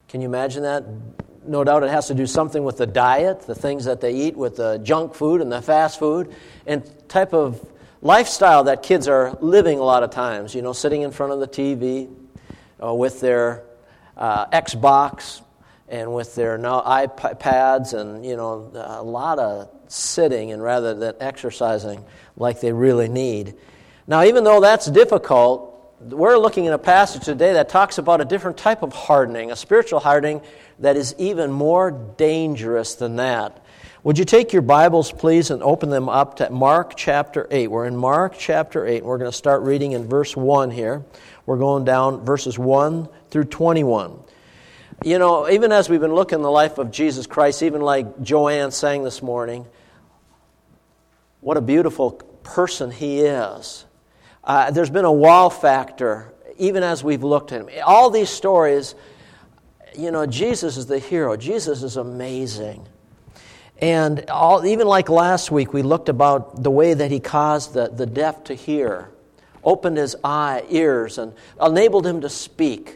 Can you imagine that? No doubt it has to do something with the diet, the things that they eat, with the junk food and the fast food, and type of lifestyle that kids are living a lot of times, sitting in front of the TV with their Xbox and with their now iPads and, a lot of sitting and rather than exercising like they really need. Now, even though that's difficult, we're looking at a passage today that talks about a different type of hardening, a spiritual hardening that is even more dangerous than that. Would you take your Bibles, please, and open them up to Mark chapter 8. We're in Mark chapter 8, and we're going to start reading in verse 1 here. We're going down verses 1 through 21. Even as we've been looking at the life of Jesus Christ, even like Joanne sang this morning, what a beautiful person he is. There's been a wow factor, even as we've looked at him. All these stories, Jesus is the hero. Jesus is amazing. And even like last week, we looked about the way that he caused the deaf to hear, opened his ears, and enabled him to speak.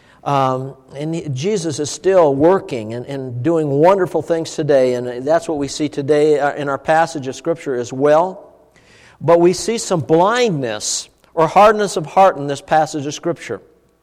Jesus is still working and doing wonderful things today, and that's what we see today in our passage of Scripture as well. But we see some blindness or hardness of heart in this passage of Scripture.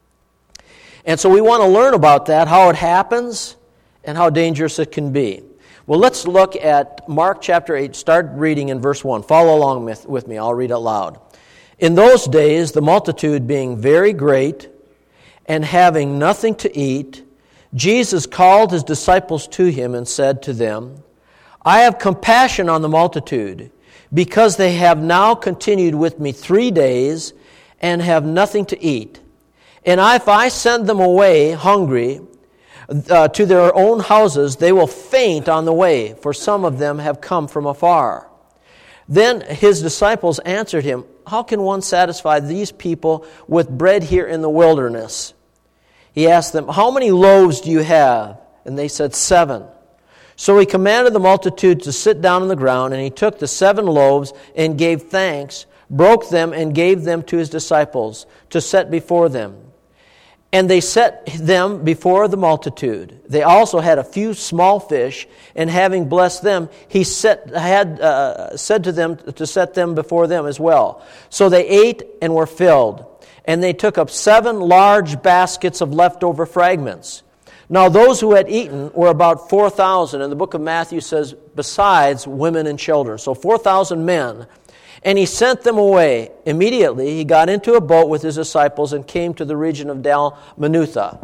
And so we want to learn about that, how it happens, and how dangerous it can be. Well, let's look at Mark chapter 8. Start reading in verse 1. Follow along with me. I'll read it loud. In those days, the multitude being very great and having nothing to eat, Jesus called his disciples to him and said to them, I have compassion on the multitude, because they have now continued with me 3 days and have nothing to eat. And if I send them away hungry to their own houses, they will faint on the way, for some of them have come from afar. Then his disciples answered him, How can one satisfy these people with bread here in the wilderness? He asked them, How many loaves do you have? And they said, 7. So he commanded the multitude to sit down on the ground, and he took the 7 loaves and gave thanks, broke them and gave them to his disciples to set before them. And they set them before the multitude. They also had a few small fish, and having blessed them, he said to them to set them before them as well. So they ate and were filled, and they took up 7 large baskets of leftover fragments. Now those who had eaten were about 4,000, and the book of Matthew says, besides women and children. So 4,000 men. And he sent them away. Immediately he got into a boat with his disciples and came to the region of Dalmanutha.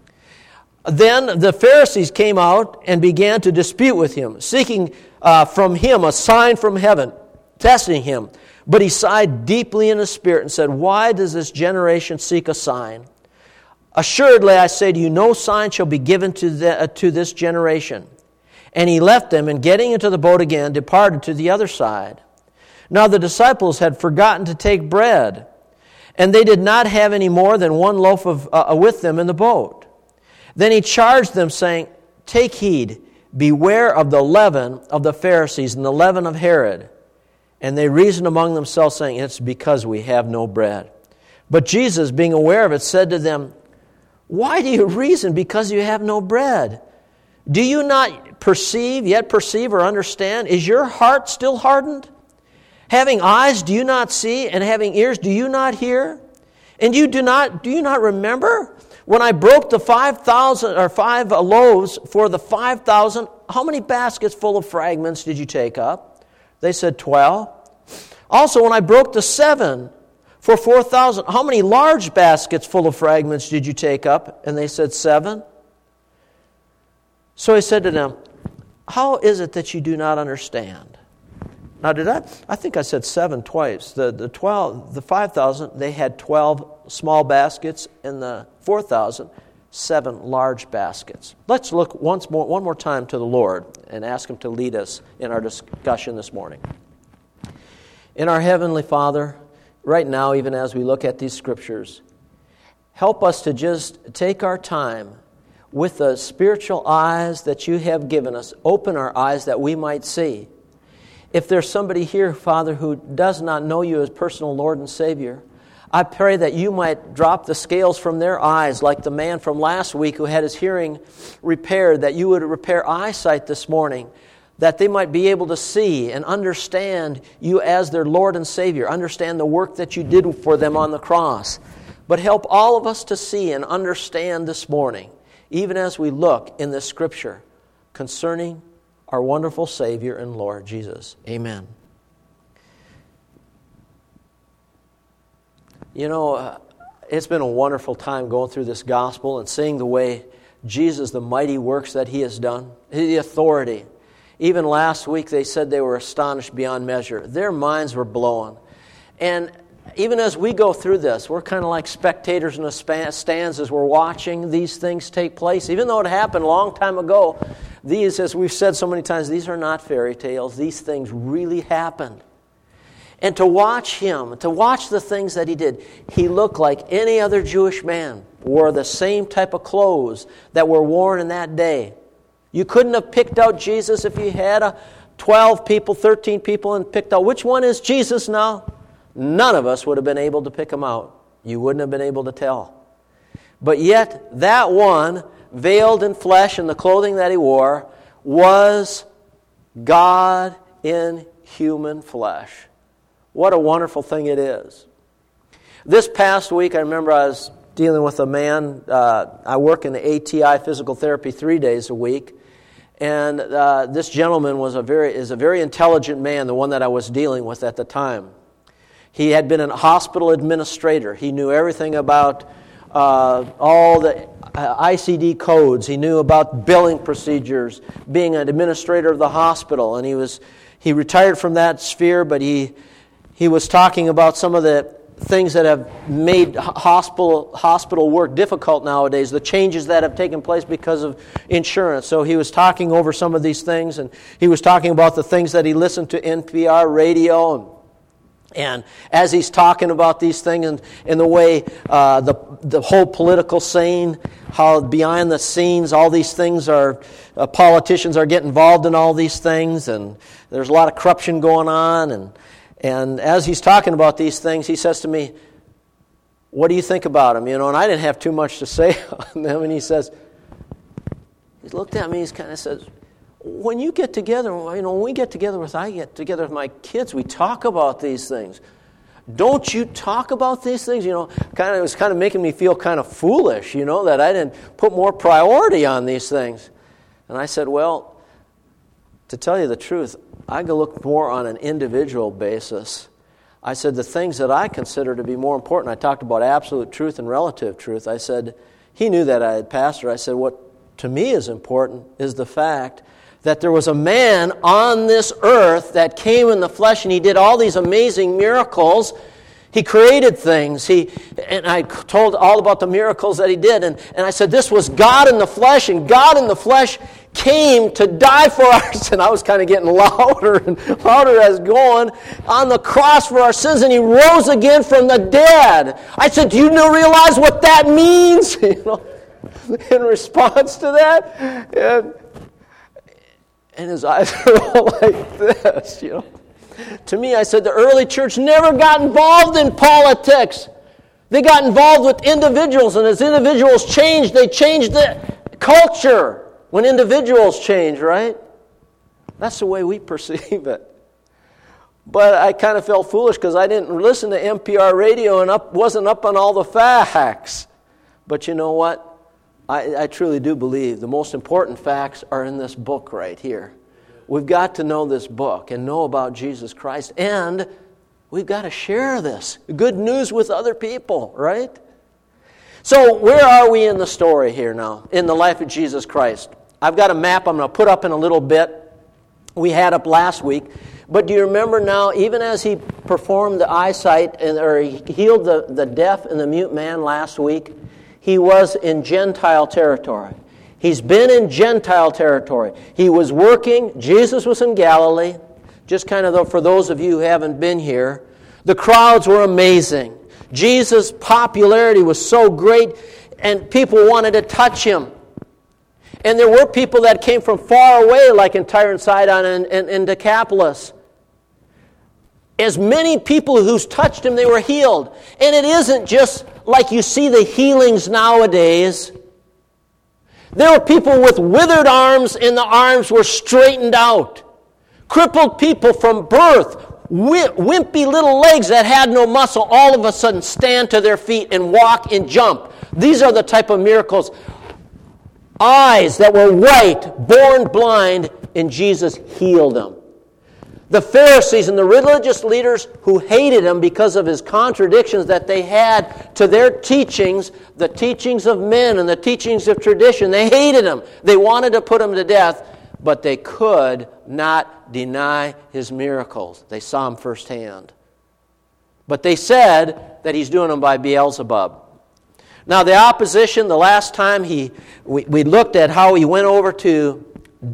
Then the Pharisees came out and began to dispute with him, seeking from him a sign from heaven, testing him. But he sighed deeply in his spirit and said, Why does this generation seek a sign? Assuredly, I say to you, no sign shall be given to this generation. And he left them, and getting into the boat again, departed to the other side. Now the disciples had forgotten to take bread, and they did not have any more than 1 loaf with them in the boat. Then he charged them, saying, Take heed, beware of the leaven of the Pharisees and the leaven of Herod. And they reasoned among themselves, saying, It's because we have no bread. But Jesus, being aware of it, said to them, Why do you reason because you have no bread? Do you not perceive or understand? Is your heart still hardened? Having eyes, do you not see? And having ears, do you not hear? And do you not remember? When I broke the 5,000 or 5 loaves for the 5,000, how many baskets full of fragments did you take up? They said 12. Also, when I broke the 7 for 4,000, how many large baskets full of fragments did you take up? And they said 7. So he said to them, How is it that you do not understand? Now, I think I said 7 twice. The 5,000, they had 12 small baskets, and the 4,000, 7 large baskets. Let's look one more time to the Lord and ask Him to lead us in our discussion this morning. In our Heavenly Father, right now, even as we look at these Scriptures, help us to just take our time with the spiritual eyes that You have given us. Open our eyes that we might see. If there's somebody here, Father, who does not know You as personal Lord and Savior, I pray that you might drop the scales from their eyes, like the man from last week who had his hearing repaired, that you would repair eyesight this morning, that they might be able to see and understand you as their Lord and Savior, understand the work that you did for them on the cross. But help all of us to see and understand this morning, even as we look in this Scripture, concerning our wonderful Savior and Lord Jesus. Amen. You know, it's been a wonderful time going through this gospel and seeing the way Jesus, the mighty works that He has done, the authority. Even last week they said they were astonished beyond measure. Their minds were blown. And even as we go through this, we're kind of like spectators in the stands as we're watching these things take place. Even though it happened a long time ago, these, as we've said so many times, these are not fairy tales. These things really happened. And to watch Him, to watch the things that He did, He looked like any other Jewish man, wore the same type of clothes that were worn in that day. You couldn't have picked out Jesus if you had 12 people, 13 people, and picked out, which one is Jesus now? None of us would have been able to pick Him out. You wouldn't have been able to tell. But yet, that one, veiled in flesh and the clothing that He wore, was God in human flesh. What a wonderful thing it is. This past week, I remember I was dealing with a man. I work in the ATI physical therapy 3 days a week. And this gentleman is a very intelligent man, the one that I was dealing with at the time. He had been a hospital administrator. He knew everything about all the ICD codes. He knew about billing procedures, being an administrator of the hospital. And he retired from that sphere, but he was talking about some of the things that have made hospital work difficult nowadays, the changes that have taken place because of insurance. So he was talking over some of these things, and he was talking about the things that he listened to NPR radio, and as he's talking about these things and in the way the whole political scene, how behind the scenes all these things are, politicians are getting involved in all these things, and there's a lot of corruption going on, and as he's talking about these things, he says to me, "What do you think about them?" And I didn't have too much to say on them. And he looked at me, he kind of says, "When you get together, when I get together with my kids, we talk about these things. Don't you talk about these things?" It was kind of making me feel kind of foolish, that I didn't put more priority on these things. And I said, "Well, to tell you the truth, I can look more on an individual basis." I said, the things that I consider to be more important, I talked about absolute truth and relative truth. I said, he knew that I had pastored. I said, what to me is important is the fact that there was a man on this earth that came in the flesh and He did all these amazing miracles. He created things. And I told all about the miracles that He did. And I said, this was God in the flesh, and God in the flesh came to die for our sins. And I was kind of getting louder and louder as going on the cross for our sins, and He rose again from the dead. I said, do you realize what that means? In response to that, and his eyes were all like this, To me, I said, the early church never got involved in politics. They got involved with individuals, and as individuals changed, they changed the culture. When individuals change, right? That's the way we perceive it. But I kind of felt foolish because I didn't listen to NPR radio and wasn't up on all the facts. But you know what? I truly do believe the most important facts are in this book right here. We've got to know this book and know about Jesus Christ. And we've got to share this good news with other people, right? So where are we in the story here now, in the life of Jesus Christ? I've got a map I'm going to put up in a little bit. We had up last week. But do you remember now, even as He performed the eyesight, or He healed the deaf and the mute man last week, He was in Gentile territory. He's been in Gentile territory. He was working. Jesus was in Galilee. Just kind of for those of you who haven't been here, the crowds were amazing. Jesus' popularity was so great, and people wanted to touch Him. And there were people that came from far away, like in Tyre and Sidon and Decapolis. as many people who's touched him, they were healed. And it isn't just like you see the healings nowadays. There were people with withered arms, and the arms were straightened out. Crippled people from birth, wimpy little legs that had no muscle, all of a sudden stand to their feet and walk and jump. These are the type of miracles. Eyes that were white, born blind, and Jesus healed them. The Pharisees and the religious leaders who hated him because of his contradictions that they had to their teachings, the teachings of men and the teachings of tradition, they hated him. They wanted to put him to death, but they could not deny his miracles. They saw him firsthand. But they said that he's doing them by Beelzebub. Now the opposition, the last time we looked at how he went over to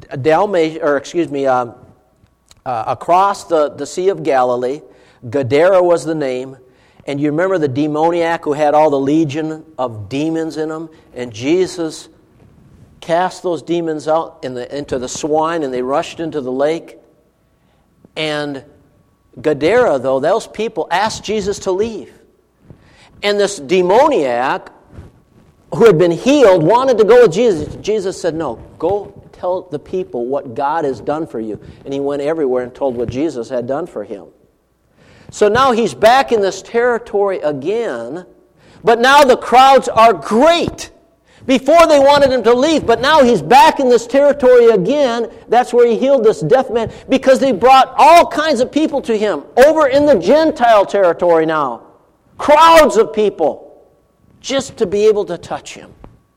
across the Sea of Galilee. Gadara was the name. And you remember the demoniac who had all the legion of demons in him? And Jesus cast those demons out into the swine, and they rushed into the lake. And Gadara, though, those people asked Jesus to leave. And this demoniac who had been healed wanted to go with Jesus. Jesus said, no, go tell the people what God has done for you. And he went everywhere and told what Jesus had done for him. So now he's back in this territory again, but now the crowds are great. Before they wanted him to leave, but now he's back in this territory again. That's where he healed this deaf man, because they brought all kinds of people to him over in the Gentile territory now. Crowds of people just to be able to touch him.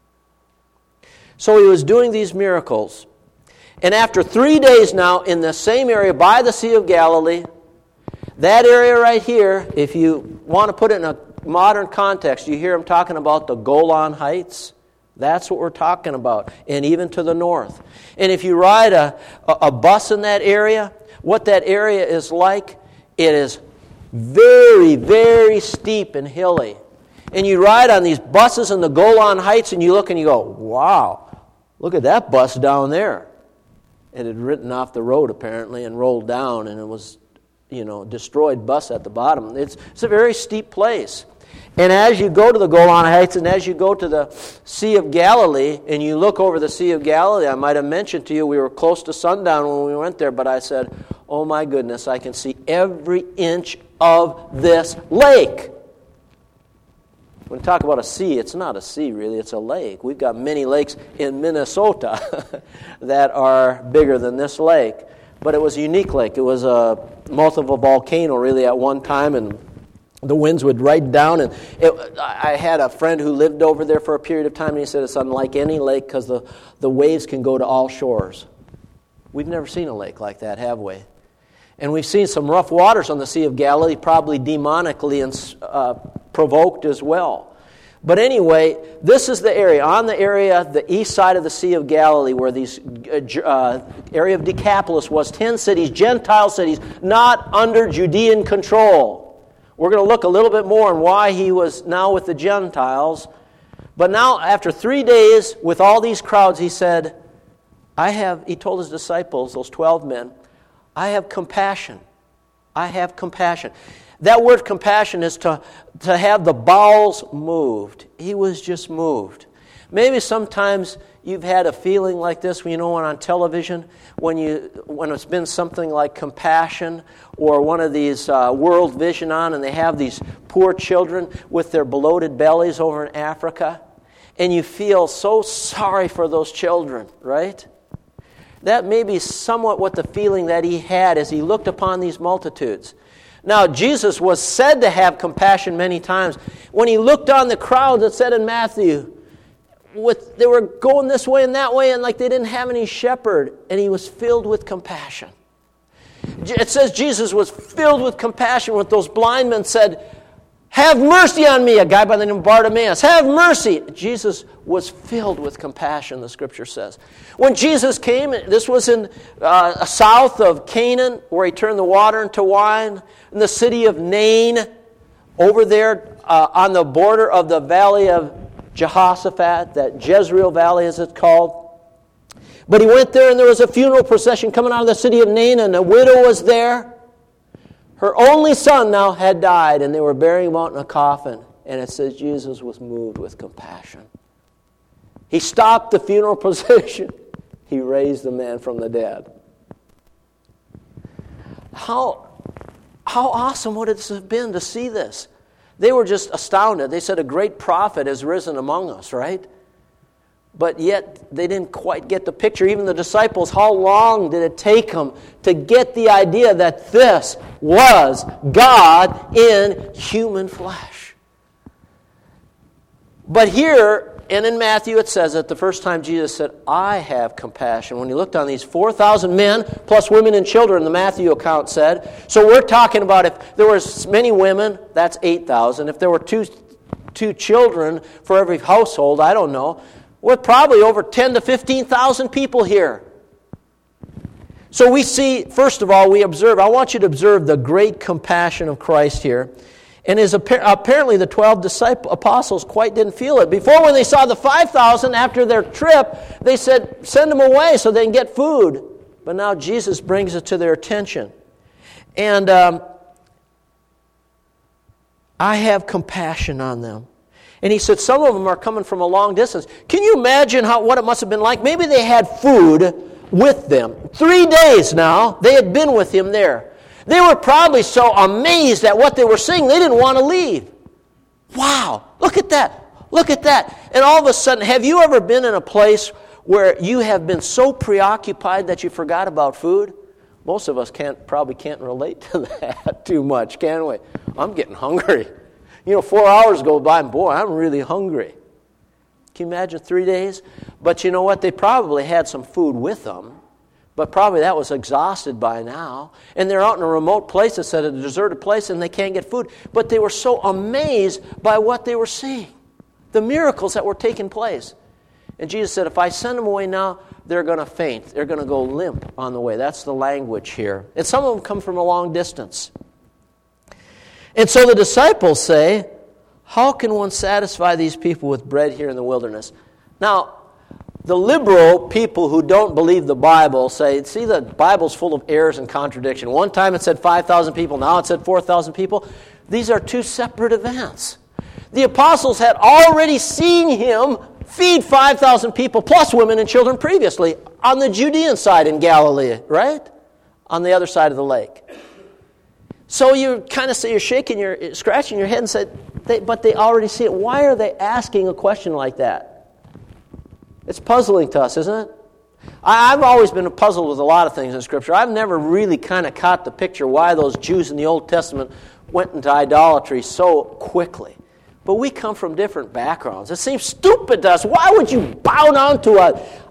So he was doing these miracles. And after 3 days now in the same area by the Sea of Galilee, that area right here, if you want to put it in a modern context, you hear him talking about the Golan Heights. That's what we're talking about, and even to the north. And if you ride a bus in that area, what that area is like, it is very, very steep and hilly. And you ride on these buses in the Golan Heights, and you look and you go, wow, look at that bus down there. It had ridden off the road, apparently, and rolled down, and it was, destroyed bus at the bottom. It's a very steep place. And as you go to the Golan Heights and as you go to the Sea of Galilee and you look over the Sea of Galilee, I might have mentioned to you we were close to sundown when we went there, but I said, oh my goodness, I can see every inch of this lake. When we talk about a sea, it's not a sea really, it's a lake. We've got many lakes in Minnesota that are bigger than this lake. But it was a unique lake. It was a mouth of a volcano really at one time, and the winds would ride down. And I had a friend who lived over there for a period of time, and he said it's unlike any lake because the waves can go to all shores. We've never seen a lake like that, have we? And we've seen some rough waters on the Sea of Galilee, probably demonically provoked as well. But anyway, this is the area, the east side of the Sea of Galilee, where these area of Decapolis was 10 cities, Gentile cities, not under Judean control. We're going to look a little bit more on why he was now with the Gentiles. But now, after 3 days with all these crowds, he said, he told his disciples, those 12 men, I have compassion. I have compassion. That word compassion is to have the bowels moved. He was just moved. Maybe sometimes you've had a feeling like this when on television, when it's been something like Compassion or one of these World Vision on, and they have these poor children with their bloated bellies over in Africa, and you feel so sorry for those children, right? That may be somewhat what the feeling that he had as he looked upon these multitudes. Now, Jesus was said to have compassion many times. When he looked on the crowds, it said in Matthew, they were going this way and that way, and like they didn't have any shepherd, and he was filled with compassion. It says Jesus was filled with compassion when those blind men said, have mercy on me, a guy by the name of Bartimaeus. Have mercy. Jesus was filled with compassion, the Scripture says. When Jesus came, this was in south of Canaan, where he turned the water into wine, in the city of Nain, over there on the border of the valley of Jehoshaphat, that Jezreel Valley as it's called. But he went there, and there was a funeral procession coming out of the city of Nain, and a widow was there. Her only son now had died, and they were burying him out in a coffin. And it says Jesus was moved with compassion. He stopped the funeral procession. He raised the man from the dead. How awesome would it have been to see this? They were just astounded. They said, a great prophet has risen among us, right? But yet, they didn't quite get the picture. Even the disciples, how long did it take them to get the idea that this was God in human flesh? But here, and in Matthew it says that the first time Jesus said, I have compassion. When he looked on these 4,000 men, plus women and children, the Matthew account said. So we're talking about if there was many women, that's 8,000. If there were two children for every household, I don't know. We're probably over 10 to 15,000 people here. So we see, first of all, I want you to observe the great compassion of Christ here. And apparently the 12 apostles quite didn't feel it. Before, when they saw the 5,000 after their trip, they said, send them away so they can get food. But now Jesus brings it to their attention. And I have compassion on them. And he said, some of them are coming from a long distance. Can you imagine what it must have been like? Maybe they had food with them. 3 days now, they had been with him there. They were probably so amazed at what they were seeing, they didn't want to leave. Wow, look at that. Look at that. And all of a sudden, have you ever been in a place where you have been so preoccupied that you forgot about food? Most of us probably can't relate to that too much, can we? I'm getting hungry. 4 hours go by and boy, I'm really hungry. Can you imagine 3 days? But you know what? They probably had some food with them. But probably that was exhausted by now. And they're out in a remote place, it's at a deserted place, and they can't get food. But they were so amazed by what they were seeing. The miracles that were taking place. And Jesus said, if I send them away now, they're going to faint. They're going to go limp on the way. That's the language here. And some of them come from a long distance. And so the disciples say, how can one satisfy these people with bread here in the wilderness? Now, the liberal people who don't believe the Bible say, see, the Bible's full of errors and contradiction. One time it said 5,000 people, now it said 4,000 people. These are two separate events. The apostles had already seen him feed 5,000 people, plus women and children previously, on the Judean side in Galilee, right? On the other side of the lake. So you kind of say, you're scratching your head and said, but they already see it. Why are they asking a question like that? It's puzzling to us, isn't it? I've always been puzzled with a lot of things in Scripture. I've never really kind of caught the picture why those Jews in the Old Testament went into idolatry so quickly. But we come from different backgrounds. It seems stupid to us. Why would you bow down to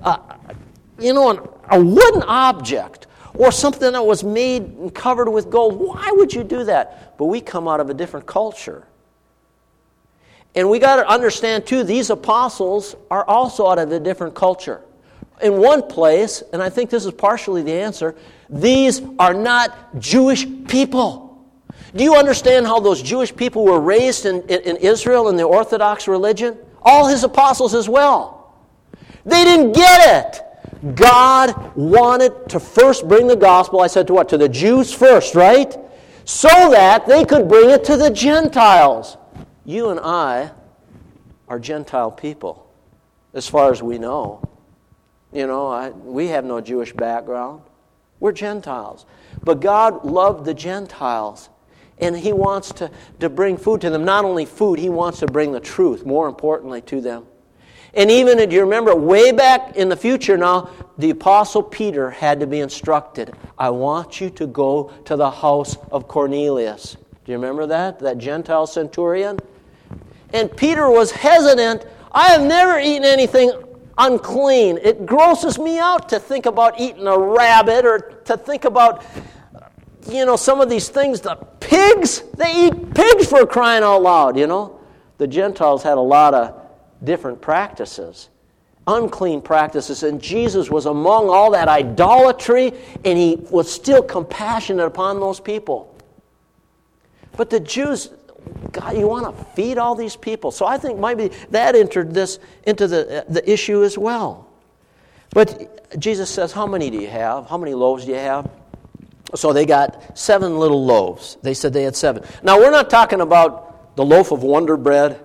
a wooden object or something that was made and covered with gold? Why would you do that? But we come out of a different culture. And we got to understand, too, these apostles are also out of a different culture. In one place, and I think this is partially the answer, these are not Jewish people. Do you understand how those Jewish people were raised in Israel in the Orthodox religion? All his apostles as well. They didn't get it. God wanted to first bring the gospel, I said to what? To the Jews first, right? So that they could bring it to the Gentiles. You and I are Gentile people, as far as we know. We have no Jewish background. We're Gentiles. But God loved the Gentiles, and He wants to bring food to them. Not only food, He wants to bring the truth, more importantly, to them. And even, do you remember, way back in the future now, the Apostle Peter had to be instructed, I want you to go to the house of Cornelius. Do you remember that? That Gentile centurion? And Peter was hesitant. I have never eaten anything unclean. It grosses me out to think about eating a rabbit or to think about, some of these things. The pigs, they eat pigs for crying out loud, The Gentiles had a lot of different practices, unclean practices. And Jesus was among all that idolatry, and He was still compassionate upon those people. But the Jews, God, you want to feed all these people. So I think maybe that entered this into the issue as well. But Jesus says, how many do you have? How many loaves do you have? So they got 7 little loaves. They said they had 7. Now, we're not talking about the loaf of Wonder Bread,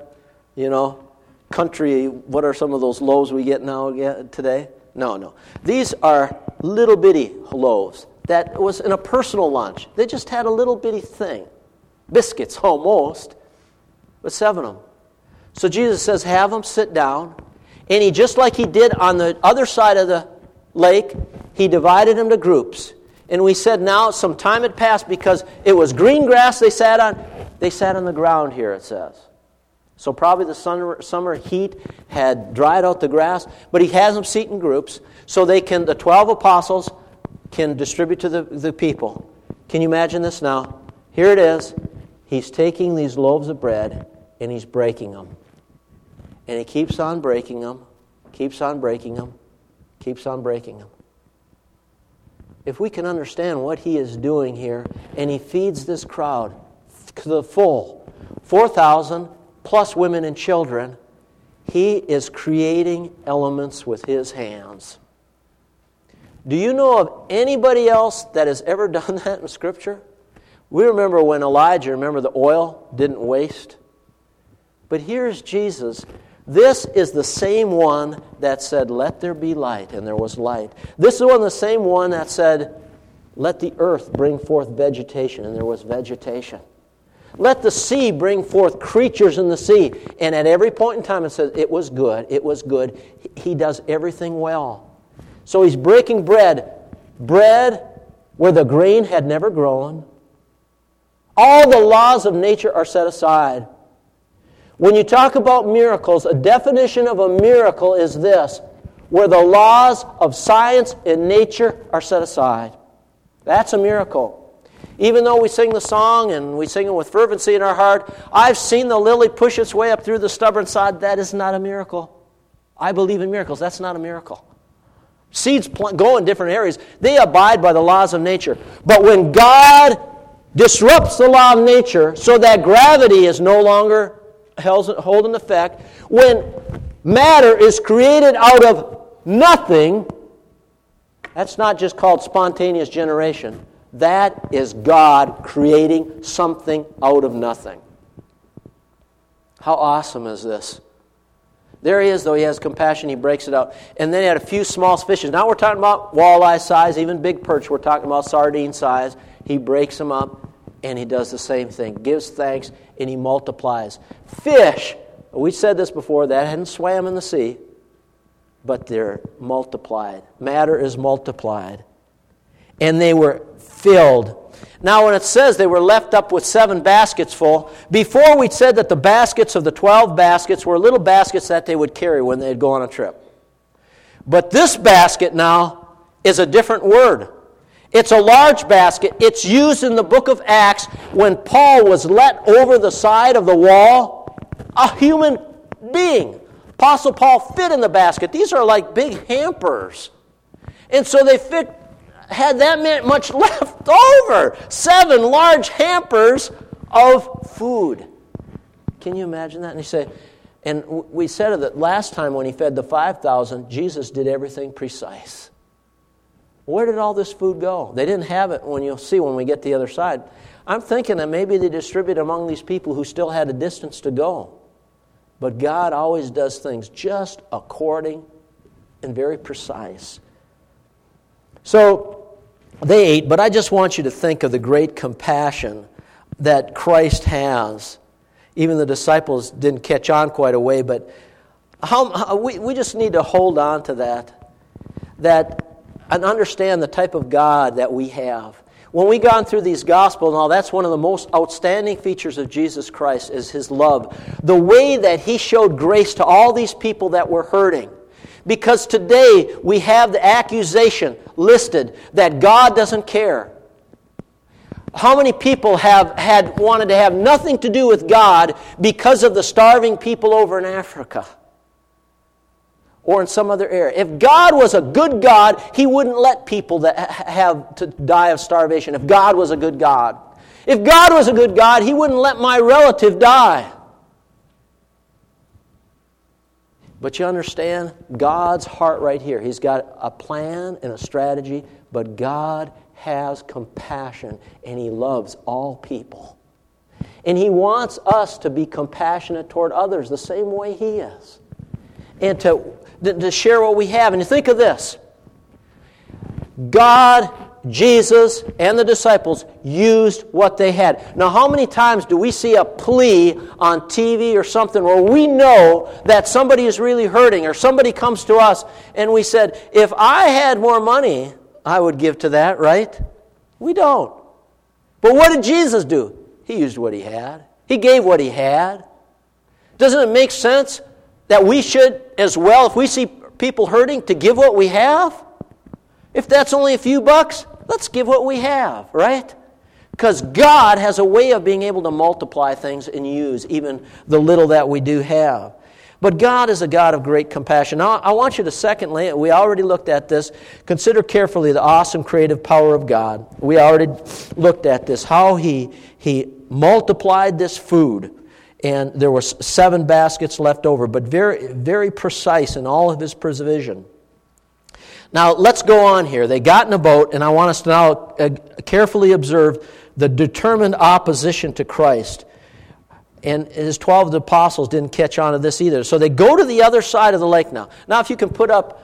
country, what are some of those loaves we get now today? No. These are little bitty loaves. That was in a personal lunch. They just had a little bitty thing. Biscuits, almost, but 7 of them. So Jesus says, have them sit down. And he, just like he did on the other side of the lake, he divided them to groups. And we said now some time had passed because it was green grass they sat on. They sat on the ground here, it says. So probably the summer heat had dried out the grass, but he has them sit in groups so the 12 apostles can distribute to the people. Can you imagine this now? Here it is. He's taking these loaves of bread and he's breaking them. And he keeps on breaking them, keeps on breaking them, keeps on breaking them. If we can understand what he is doing here, and he feeds this crowd to the full, 4,000 plus women and children, he is creating elements with his hands. Do you know of anybody else that has ever done that in Scripture? We remember when Elijah, the oil didn't waste? But here's Jesus. This is the same one that said, let there be light, and there was light. This is the same one that said, let the earth bring forth vegetation, and there was vegetation. Let the sea bring forth creatures in the sea. And at every point in time it says, it was good, it was good. He does everything well. So he's breaking bread where the grain had never grown. All the laws of nature are set aside. When you talk about miracles, a definition of a miracle is this, where the laws of science and nature are set aside. That's a miracle. Even though we sing the song and we sing it with fervency in our heart, I've seen the lily push its way up through the stubborn sod. That is not a miracle. I believe in miracles. That's not a miracle. Seeds go in different areas. They abide by the laws of nature. But when God disrupts the law of nature so that gravity is no longer holding effect, when matter is created out of nothing, that's not just called spontaneous generation. That is God creating something out of nothing. How awesome is this? There he is, though. He has compassion. He breaks it out. And then he had a few small fishes. Now we're talking about walleye size, even big perch. We're talking about sardine size. He breaks them up, and he does the same thing. Gives thanks, and he multiplies. Fish, we said this before, that hadn't swam in the sea, but they're multiplied. Matter is multiplied. And they were filled. Now when it says they were left up with 7 baskets full, before we said that the baskets of the 12 baskets were little baskets that they would carry when they'd go on a trip. But this basket now is a different word. It's a large basket. It's used in the book of Acts when Paul was let over the side of the wall. A human being, Apostle Paul, fit in the basket. These are like big hampers. And so they had that much left over. 7 large hampers of food. Can you imagine that? And you say, and we said that last time when he fed the 5,000, Jesus did everything precise. Where did all this food go? They didn't have it when you'll see when we get to the other side. I'm thinking that maybe they distributed among these people who still had a distance to go. But God always does things just according and very precise. So they ate, but I just want you to think of the great compassion that Christ has. Even the disciples didn't catch on quite away, but we just need to hold on to that and understand the type of God that we have. When we've gone through these Gospels, now that's one of the most outstanding features of Jesus Christ is His love. The way that He showed grace to all these people that were hurting. Because today we have the accusation listed that God doesn't care. How many people had wanted to have nothing to do with God because of the starving people over in Africa? Or in some other area. If God was a good God, He wouldn't let people that have to die of starvation. If God was a good God. If God was a good God, He wouldn't let my relative die. But you understand God's heart right here. He's got a plan and a strategy, but God has compassion, and He loves all people. And He wants us to be compassionate toward others the same way He is. And to share what we have. And you think of this. God, Jesus, and the disciples used what they had. Now, how many times do we see a plea on TV or something where we know that somebody is really hurting, or somebody comes to us and we said, if I had more money, I would give to that, right? We don't. But what did Jesus do? He used what He had. He gave what He had. Doesn't it make sense that we should as well, if we see people hurting, to give what we have? If that's only a few bucks, let's give what we have, right? Because God has a way of being able to multiply things and use even the little that we do have. But God is a God of great compassion. Now, I want you to secondly, we already looked at this, consider carefully the awesome creative power of God. We already looked at this, how He multiplied this food. And there were 7 baskets left over, but very, very precise in all of His provision. Now, let's go on here. They got in a boat, and I want us to now carefully observe the determined opposition to Christ. And His 12 apostles didn't catch on to this either. So they go to the other side of the lake now. Now, if you can put up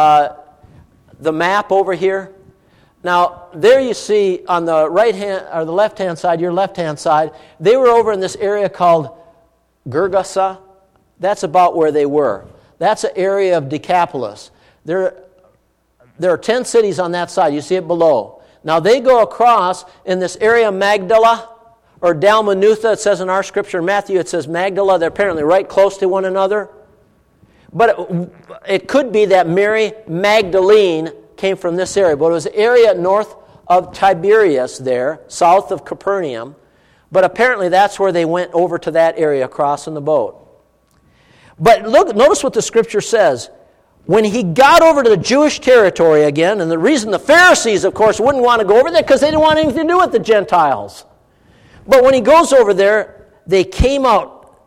the map over here. Now, there you see on the right hand or the left-hand side, your left-hand side, they were over in this area called Gergasa. That's about where they were. That's an area of Decapolis. There are 10 cities on that side. You see it below. Now, they go across in this area, Magdala, or Dalmanutha. It says in our scripture, Matthew, it says Magdala. They're apparently right close to one another. But it could be that Mary Magdalene came from this area. But it was an area north of Tiberias there, south of Capernaum. But apparently that's where they went over to that area across in the boat. But look, notice what the scripture says. When He got over to the Jewish territory again, and the reason the Pharisees, of course, wouldn't want to go over there because they didn't want anything to do with the Gentiles. But when He goes over there, they came out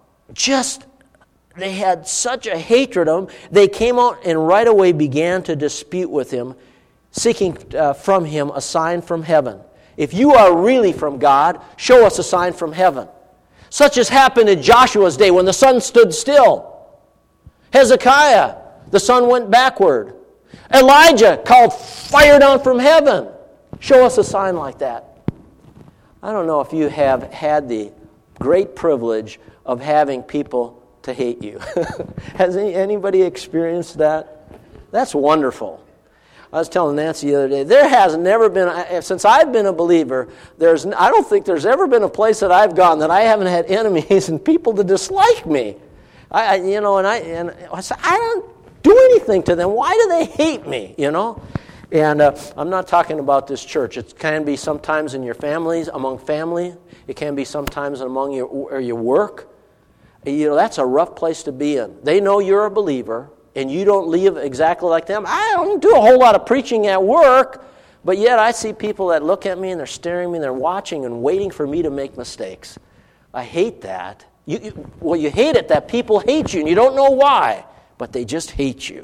they had such a hatred of Him. They came out and right away began to dispute with Him, seeking from Him a sign from heaven. If you are really from God, show us a sign from heaven. Such as happened in Joshua's day when the sun stood still. Hezekiah, the sun went backward. Elijah called fire down from heaven. Show us a sign like that. I don't know if you have had the great privilege of having people to hate you. Has anybody experienced that? That's wonderful. I was telling Nancy the other day, there has never been, since I've been a believer, I don't think there's ever been a place that I've gone that I haven't had enemies and people to dislike me. I said, I don't do anything to them. Why do they hate me? And I'm not talking about this church. It can be sometimes in your families, among family. It can be sometimes among your work. That's a rough place to be in. They know you're a believer, and you don't live exactly like them. I don't do a whole lot of preaching at work, but yet I see people that look at me and they're staring at me and they're watching and waiting for me to make mistakes. I hate that. You hate it that people hate you, and you don't know why, but they just hate you,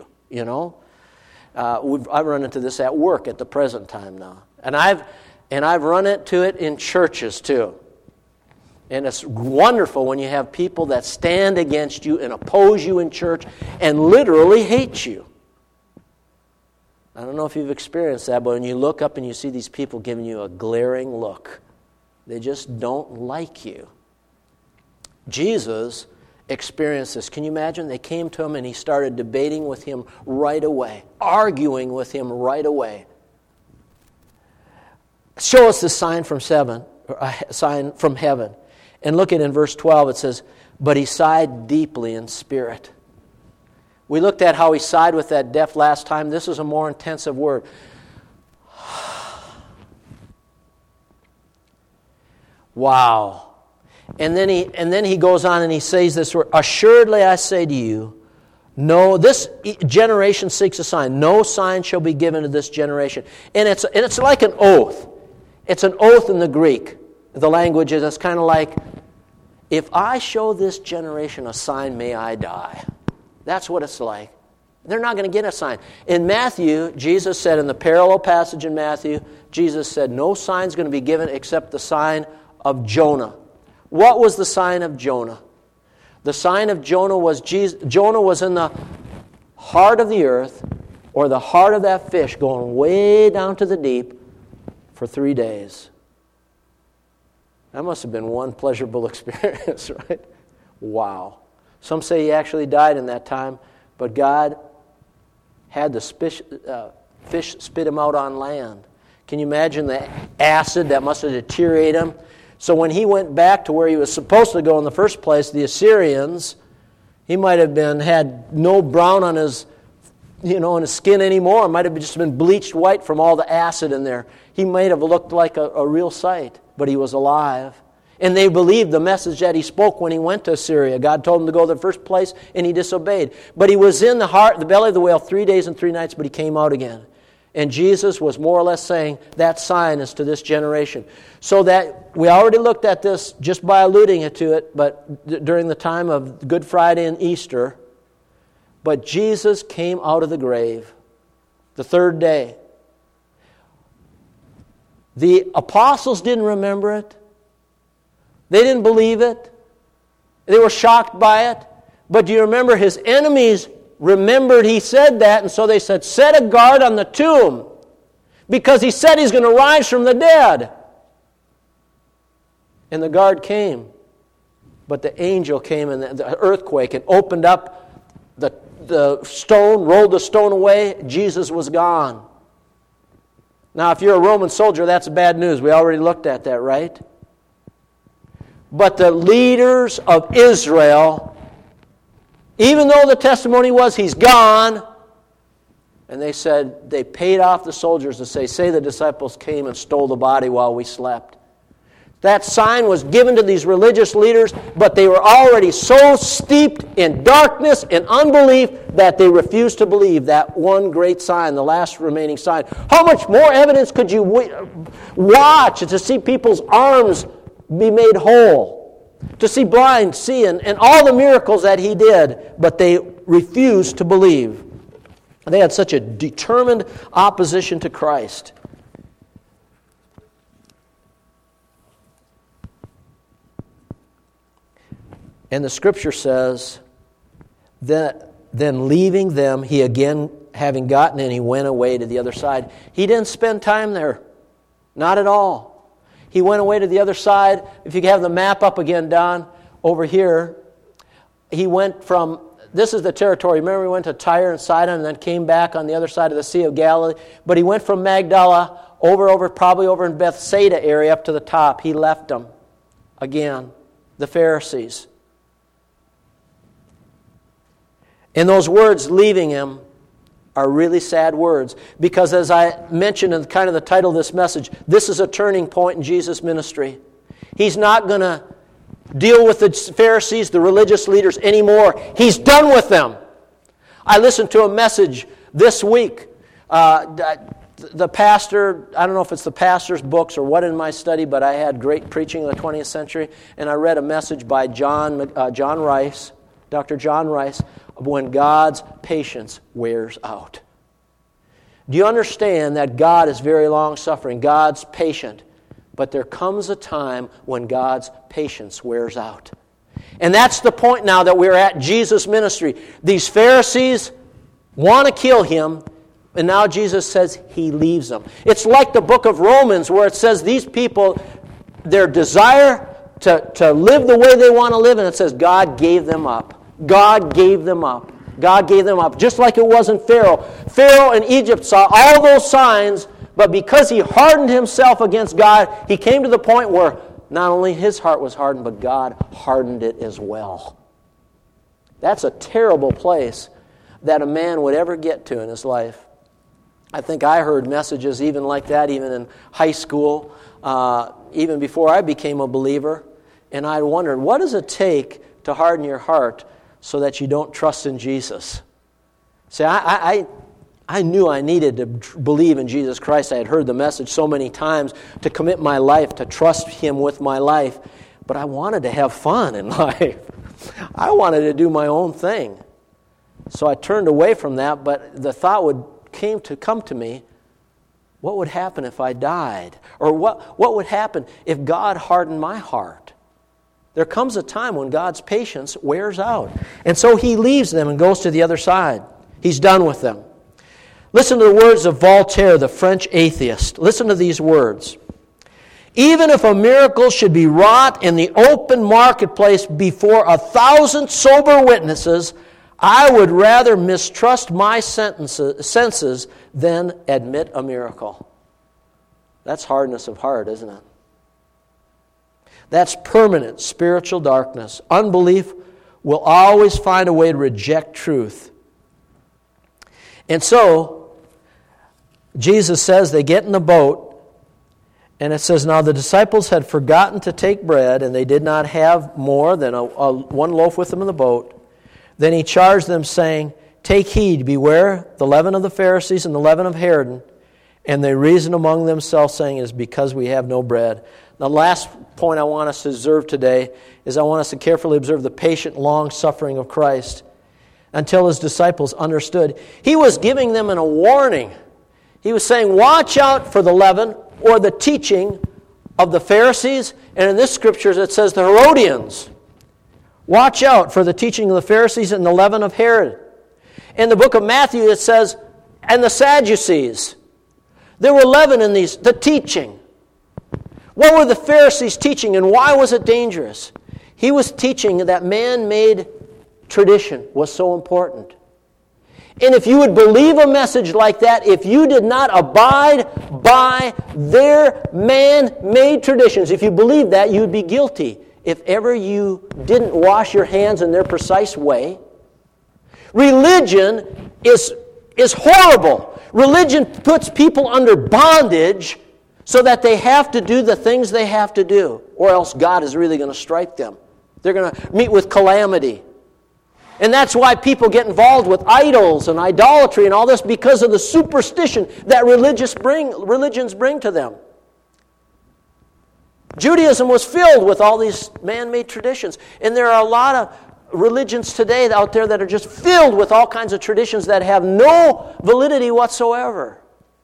I've run into this at work at the present time now. And I've run into it in churches too. And it's wonderful when you have people that stand against you and oppose you in church and literally hate you. I don't know if you've experienced that, but when you look up and you see these people giving you a glaring look, they just don't like you. Jesus experienced this. Can you imagine? They came to Him and He started debating with Him right away, arguing with Him right away. Show us the sign from heaven. And look at in verse 12, it says, but He sighed deeply in spirit. We looked at how He sighed with that deaf last time. This is a more intensive word. Wow. And then he goes on and he says this word, assuredly I say to you, no, this generation seeks a sign. No sign shall be given to this generation. And it's like an oath. It's an oath in the Greek. The language is, it's kind of like, if I show this generation a sign, may I die. That's what it's like. They're not going to get a sign. In Matthew, Jesus said, in the parallel passage in Matthew, Jesus said, no sign's going to be given except the sign of Jonah. What was the sign of Jonah? The sign of Jonah was Jonah was in the heart of the earth, or the heart of that fish, going way down to the deep for 3 days. That must have been one pleasurable experience, right? Wow. Some say he actually died in that time, but God had the fish spit him out on land. Can you imagine the acid that must have deteriorated him? So when he went back to where he was supposed to go in the first place, the Assyrians, he might have had no brown on his, on his skin anymore. It might have just been bleached white from all the acid in there. He might have looked like a real sight, but he was alive. And they believed the message that he spoke when he went to Assyria. God told him to go to the first place, and he disobeyed. But he was in the belly of the whale 3 days and 3 nights, but he came out again. And Jesus was more or less saying, that sign is to this generation. So that we already looked at this just by alluding to it, but during the time of Good Friday and Easter. But Jesus came out of the grave the third day. The apostles didn't remember it. They didn't believe it. They were shocked by it. But do you remember his enemies remembered he said that, and so they said, set a guard on the tomb, because he said he's going to rise from the dead. And the guard came. But the angel came in the earthquake and opened up the stone, rolled the stone away. Jesus was gone. Now, if you're a Roman soldier, that's bad news. We already looked at that, right? But the leaders of Israel, even though the testimony was he's gone, and they said they paid off the soldiers to say the disciples came and stole the body while we slept. That sign was given to these religious leaders, but they were already so steeped in darkness and unbelief that they refused to believe that one great sign, the last remaining sign. How much more evidence could you watch to see people's arms be made whole, to see blind see, and all the miracles that he did, but they refused to believe. They had such a determined opposition to Christ. And the Scripture says that then leaving them, he again, having gotten in, he went away to the other side. He didn't spend time there. Not at all. He went away to the other side. If you have the map up again, Don, over here, he went from, this is the territory. Remember, he went to Tyre and Sidon and then came back on the other side of the Sea of Galilee. But he went from Magdala probably over in Bethsaida area up to the top. He left them again, the Pharisees. And those words, leaving him, are really sad words. Because as I mentioned in kind of the title of this message, this is a turning point in Jesus' ministry. He's not going to deal with the Pharisees, the religious leaders, anymore. He's done with them. I listened to a message this week. The pastor, I don't know if it's the pastor's books or what in my study, but I had great preaching in the 20th century, and I read a message by John Rice, Dr. John Rice, when God's patience wears out. Do you understand that God is very long-suffering? God's patient. But there comes a time when God's patience wears out. And that's the point now that we're at Jesus' ministry. These Pharisees want to kill him, and now Jesus says he leaves them. It's like the book of Romans where it says these people, their desire to live the way they want to live, and it says God gave them up. God gave them up. God gave them up. Just like it was in Pharaoh. Pharaoh in Egypt saw all those signs, but because he hardened himself against God, he came to the point where not only his heart was hardened, but God hardened it as well. That's a terrible place that a man would ever get to in his life. I think I heard messages even like that, even in high school, even before I became a believer, and I wondered, what does it take to harden your heart so that you don't trust in Jesus? See, I knew I needed to believe in Jesus Christ. I had heard the message so many times to commit my life, to trust Him with my life. But I wanted to have fun in life. I wanted to do my own thing. So I turned away from that, but the thought came to me, what would happen if I died? Or what would happen if God hardened my heart? There comes a time when God's patience wears out. And so he leaves them and goes to the other side. He's done with them. Listen to the words of Voltaire, the French atheist. Listen to these words. Even if a miracle should be wrought in the open marketplace before 1,000 sober witnesses, I would rather mistrust my senses than admit a miracle. That's hardness of heart, isn't it? That's permanent spiritual darkness. Unbelief will always find a way to reject truth. And so, Jesus says they get in the boat, and it says, now the disciples had forgotten to take bread, and they did not have more than one loaf with them in the boat. Then he charged them, saying, take heed, beware the leaven of the Pharisees and the leaven of Herod. And they reasoned among themselves, saying, it is because we have no bread. The last point I want us to observe today is I want us to carefully observe the patient, long suffering of Christ until his disciples understood. He was giving them a warning. He was saying, watch out for the leaven or the teaching of the Pharisees. And in this scripture it says the Herodians. Watch out for the teaching of the Pharisees and the leaven of Herod. In the book of Matthew it says, and the Sadducees. There were leaven in the teaching. What were the Pharisees teaching and why was it dangerous? He was teaching that man-made tradition was so important. And if you would believe a message like that, if you did not abide by their man-made traditions, if you believed that, you would be guilty. If ever you didn't wash your hands in their precise way. Religion is horrible. Religion puts people under bondage so that they have to do the things they have to do, or else God is really going to strike them. They're going to meet with calamity. And that's why people get involved with idols and idolatry and all this, because of the superstition that religions bring to them. Judaism was filled with all these man-made traditions. And there are a lot of religions today out there that are just filled with all kinds of traditions that have no validity whatsoever.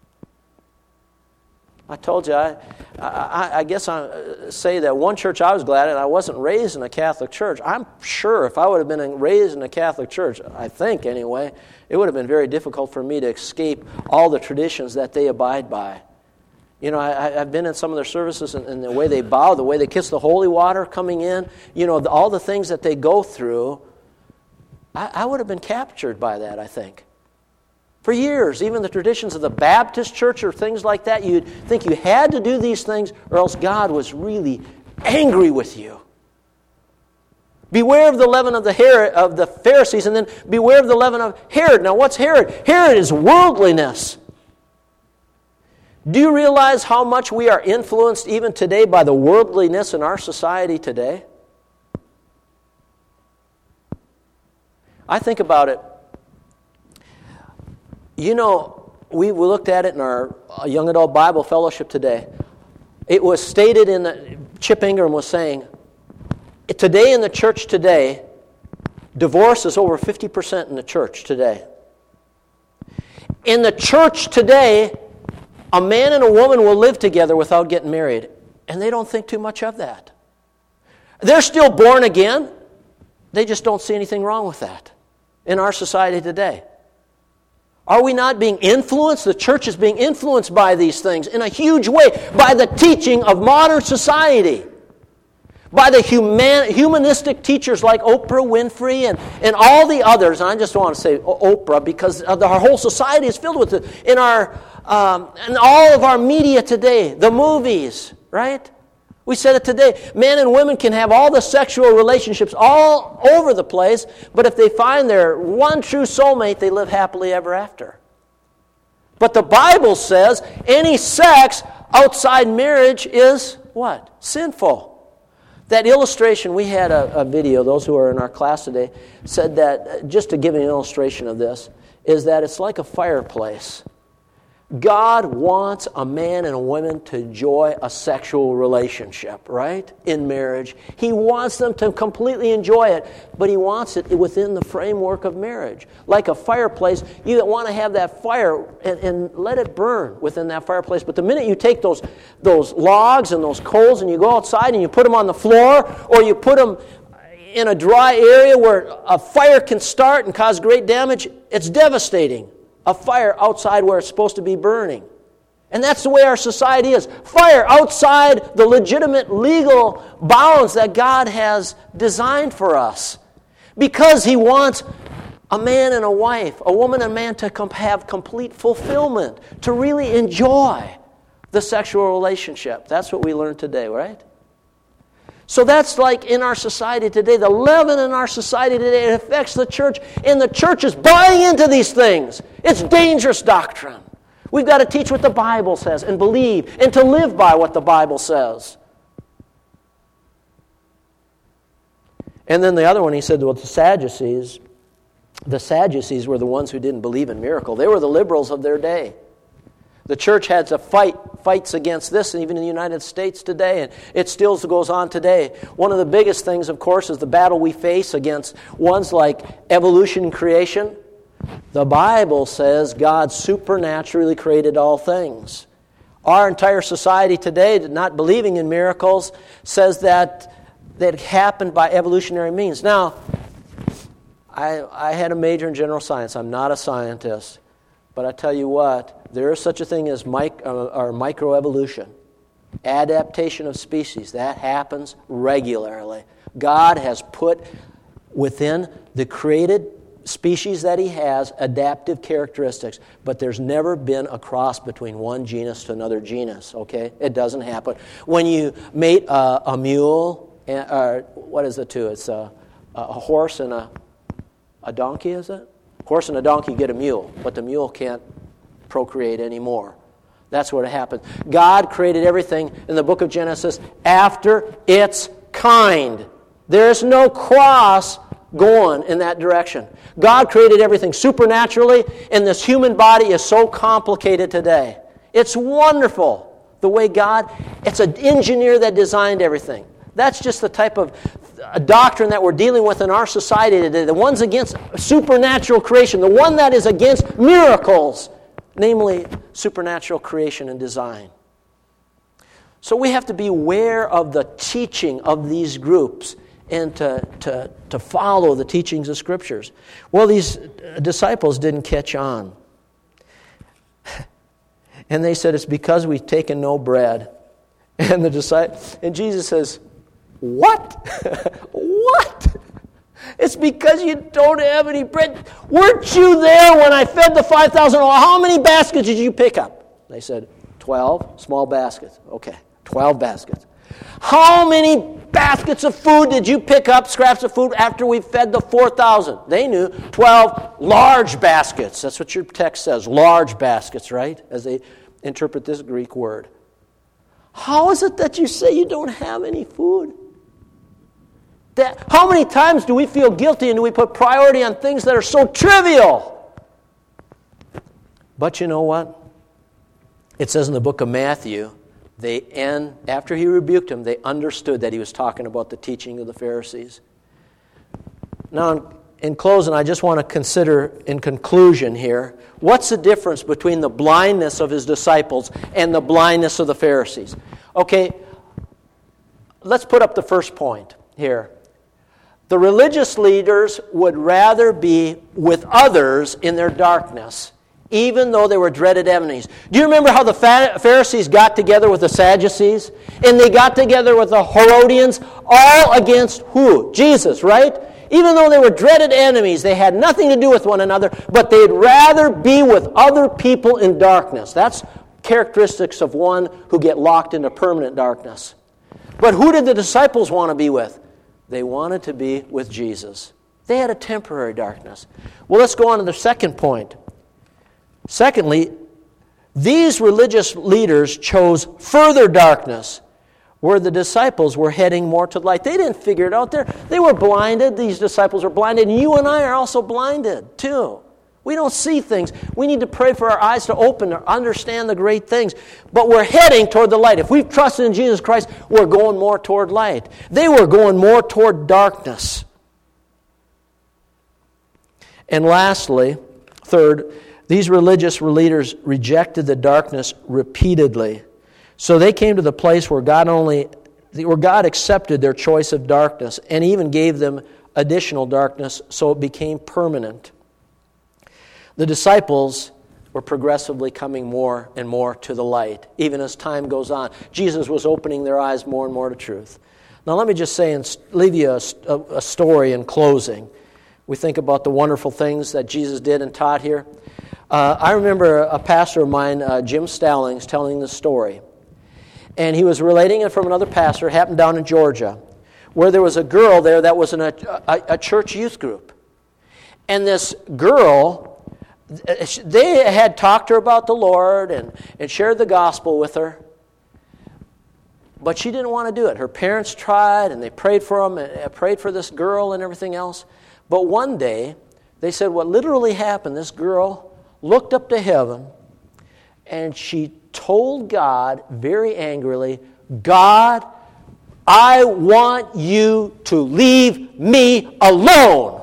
I told you, I guess I say that one church I was glad at, I wasn't raised in a Catholic church. I'm sure if I would have been raised in a Catholic church, I think anyway, it would have been very difficult for me to escape all the traditions that they abide by. You know, I've been in some of their services and the way they bow, the way they kiss the holy water coming in, you know, all the things that they go through. I would have been captured by that, I think. For years, even the traditions of the Baptist church or things like that, you'd think you had to do these things or else God was really angry with you. Beware of the leaven of the Pharisees, and then beware of the leaven of Herod. Now, what's Herod? Herod is worldliness. Do you realize how much we are influenced even today by the worldliness in our society today? I think about it. You know, we looked at it in our Young Adult Bible Fellowship today. It was stated Chip Ingram was saying, today in the church today, divorce is over 50% in the church today. In the church today, a man and a woman will live together without getting married, and they don't think too much of that. They're still born again. They just don't see anything wrong with that in our society today. Are we not being influenced? The church is being influenced by these things in a huge way, by the teaching of modern society, by the humanistic teachers like Oprah Winfrey and all the others. And I just want to say Oprah because our whole society is filled with it. In all of our media today, the movies, right? We said it today. Men and women can have all the sexual relationships all over the place, but if they find their one true soulmate, they live happily ever after. But the Bible says any sex outside marriage is what? Sinful. That illustration, we had a video, those who are in our class today, said that, just to give an illustration of this, is that it's like a fireplace. God wants a man and a woman to enjoy a sexual relationship, right? In marriage. He wants them to completely enjoy it, but He wants it within the framework of marriage. Like a fireplace, you want to have that fire and let it burn within that fireplace. But the minute you take those logs and those coals and you go outside and you put them on the floor, or you put them in a dry area where a fire can start and cause great damage, it's devastating. A fire outside where it's supposed to be burning. And that's the way our society is. Fire outside the legitimate legal bounds that God has designed for us. Because He wants a man and a wife, a woman and a man to have complete fulfillment, to really enjoy the sexual relationship. That's what we learned today, right? So that's like in our society today. The leaven in our society today, it affects the church, and the church is buying into these things. It's dangerous doctrine. We've got to teach what the Bible says and believe and to live by what the Bible says. And then the other one, he said, well, the Sadducees were the ones who didn't believe in miracle. They were the liberals of their day. The church had to fights against this, and even in the United States today, and it still goes on today. One of the biggest things, of course, is the battle we face against ones like evolution and creation. The Bible says God supernaturally created all things. Our entire society today, not believing in miracles, says that it happened by evolutionary means. Now, I had a major in general science. I'm not a scientist. But I tell you what, there is such a thing as microevolution, adaptation of species. That happens regularly. God has put within the created species that He has adaptive characteristics, but there's never been a cross between one genus to another genus, okay? It doesn't happen. When you mate a mule, what is the two? It's a horse and a donkey, is it? Horse and a donkey get a mule, but the mule can't procreate anymore. That's what happened. God created everything in the book of Genesis after its kind. There's no cross going in that direction. God created everything supernaturally, and this human body is so complicated today. It's wonderful the way God, it's an engineer that designed everything. That's just the type of doctrine that we're dealing with in our society today. The one's against supernatural creation. The one that is against miracles, namely supernatural creation and design. So we have to be aware of the teaching of these groups and to follow the teachings of Scriptures. Well, these disciples didn't catch on. And they said, it's because we've taken no bread. And Jesus says, what? What? It's because you don't have any bread. Weren't you there when I fed the 5,000? How many baskets did you pick up? They said, 12 small baskets. Okay, 12 baskets. How many baskets of food did you pick up, scraps of food, after we fed the 4,000? They knew 12 large baskets. That's what your text says, large baskets, right? As they interpret this Greek word. How is it that you say you don't have any food? How many times do we feel guilty and do we put priority on things that are so trivial? But you know what? It says in the book of Matthew, after He rebuked them, they understood that He was talking about the teaching of the Pharisees. Now, in closing, I just want to consider, in conclusion here, what's the difference between the blindness of His disciples and the blindness of the Pharisees? Okay, let's put up the first point here. The religious leaders would rather be with others in their darkness, even though they were dreaded enemies. Do you remember how the Pharisees got together with the Sadducees? And they got together with the Herodians, all against who? Jesus, right? Even though they were dreaded enemies, they had nothing to do with one another, but they'd rather be with other people in darkness. That's characteristics of one who get locked into permanent darkness. But who did the disciples want to be with? They wanted to be with Jesus. They had a temporary darkness. Well, let's go on to the second point. Secondly, these religious leaders chose further darkness, where the disciples were heading more to light. They didn't figure it out there. They were blinded. These disciples were blinded, and you and I are also blinded too. We don't see things. We need to pray for our eyes to open to understand the great things. But we're heading toward the light. If we've trusted in Jesus Christ, we're going more toward light. They were going more toward darkness. And lastly, third, these religious leaders rejected the darkness repeatedly. So they came to the place where God accepted their choice of darkness and even gave them additional darkness, so it became permanent. The disciples were progressively coming more and more to the light, even as time goes on. Jesus was opening their eyes more and more to truth. Now let me just say and leave you a story in closing. We think about the wonderful things that Jesus did and taught here. I remember a pastor of mine, Jim Stallings, telling the story. And he was relating it from another pastor, happened down in Georgia, where there was a girl there that was in a church youth group. And this girl, they had talked to her about the Lord and shared the gospel with her, but she didn't want to do it. Her parents tried, and they prayed for them, and prayed for this girl and everything else. But one day, they said what literally happened, this girl looked up to heaven, and she told God very angrily, God, I want you to leave me alone.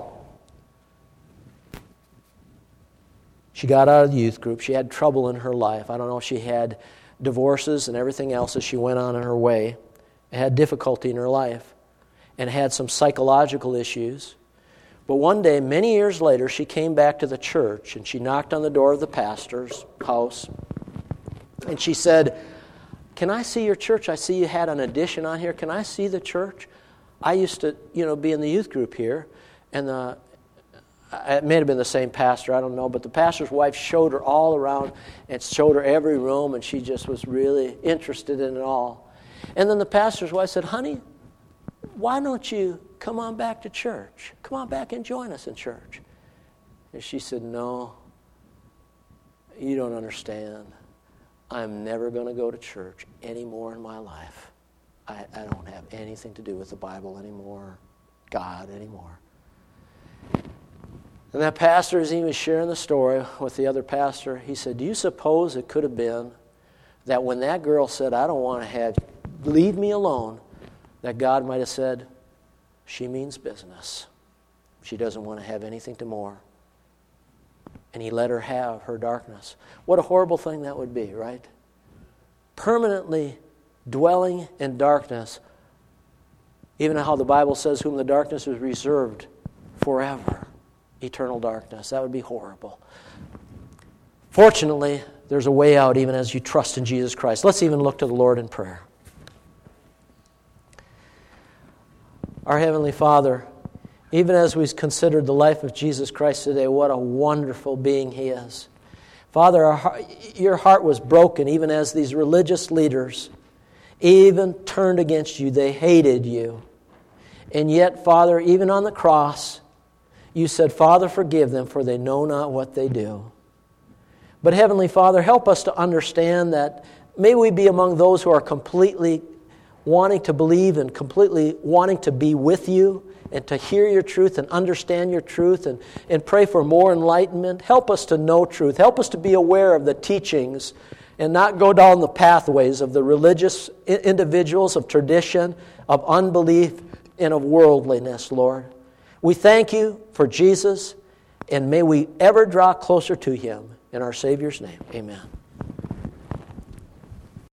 She got out of the youth group. She had trouble in her life. I don't know if she had divorces and everything else as she went on in her way. Had difficulty in her life and had some psychological issues. But one day, many years later, she came back to the church and she knocked on the door of the pastor's house. And she said, can I see your church? I see you had an addition on here. Can I see the church? I used to, be in the youth group here. And it may have been the same pastor, I don't know, but the pastor's wife showed her all around and showed her every room, and she just was really interested in it all. And then the pastor's wife said, honey, why don't you come on back to church? Come on back and join us in church. And she said, no, you don't understand. I'm never going to go to church anymore in my life. I don't have anything to do with the Bible anymore, God anymore. And that pastor, as he was sharing the story with the other pastor, he said, do you suppose it could have been that when that girl said, I don't want to leave me alone, that God might have said, she means business. She doesn't want to have anything to more. And he let her have her darkness. What a horrible thing that would be, right? Permanently dwelling in darkness, even how the Bible says, whom the darkness is reserved forever. Eternal darkness. That would be horrible. Fortunately, there's a way out even as you trust in Jesus Christ. Let's even look to the Lord in prayer. Our Heavenly Father, even as we've considered the life of Jesus Christ today, what a wonderful being He is. Father, your heart was broken even as these religious leaders even turned against you. They hated you. And yet, Father, even on the cross, you said, Father, forgive them, for they know not what they do. But Heavenly Father, help us to understand that may we be among those who are completely wanting to believe and completely wanting to be with you and to hear your truth and understand your truth and pray for more enlightenment. Help us to know truth. Help us to be aware of the teachings and not go down the pathways of the religious individuals, of tradition, of unbelief, and of worldliness, Lord. We thank you for Jesus, and may we ever draw closer to Him. In our Savior's name, amen.